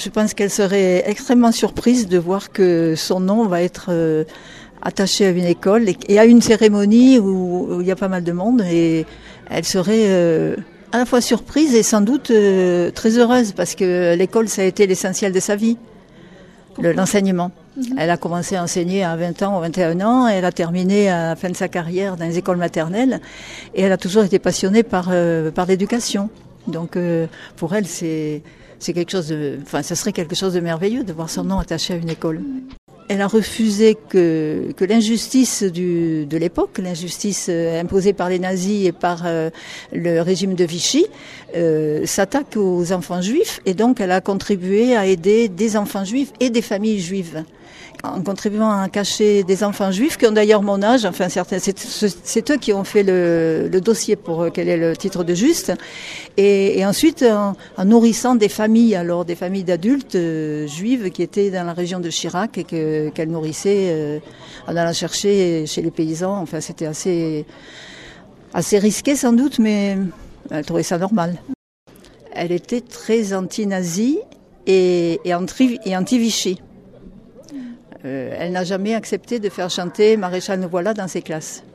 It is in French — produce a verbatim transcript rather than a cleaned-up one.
Je pense qu'elle serait extrêmement surprise de voir que son nom va être euh, attaché à une école et, et à une cérémonie où, où il y a pas mal de monde. Et elle serait euh, à la fois surprise et sans doute euh, très heureuse parce que l'école, ça a été l'essentiel de sa vie, le, l'enseignement. Mm-hmm. Elle a commencé à enseigner à vingt ans ou vingt et un ans, et elle a terminé à la fin de sa carrière dans les écoles maternelles et elle a toujours été passionnée par, euh, par l'éducation. Donc euh, pour elle, c'est... C'est quelque chose de, enfin, ça serait quelque chose de merveilleux de voir son nom attaché à une école. Elle a refusé que, que l'injustice du, de l'époque, l'injustice imposée par les nazis et par euh, le régime de Vichy, euh, s'attaque aux enfants juifs, et donc elle a contribué à aider des enfants juifs et des familles juives, en contribuant à cacher des enfants juifs qui ont d'ailleurs mon âge. Enfin, certains, c'est, c'est eux qui ont fait le, le dossier pour quel est le titre de juste, et, et ensuite en, en nourrissant des familles, alors des familles d'adultes euh, juives qui étaient dans la région de Chirac et que, qu'elle nourrissait euh, en allant chercher chez les paysans. Enfin, c'était assez assez risqué sans doute, mais elle trouvait ça normal. Elle était très anti-nazie et, et, anti, et anti-Vichy. Euh, elle n'a jamais accepté de faire chanter Maréchal Nous voilà dans ses classes.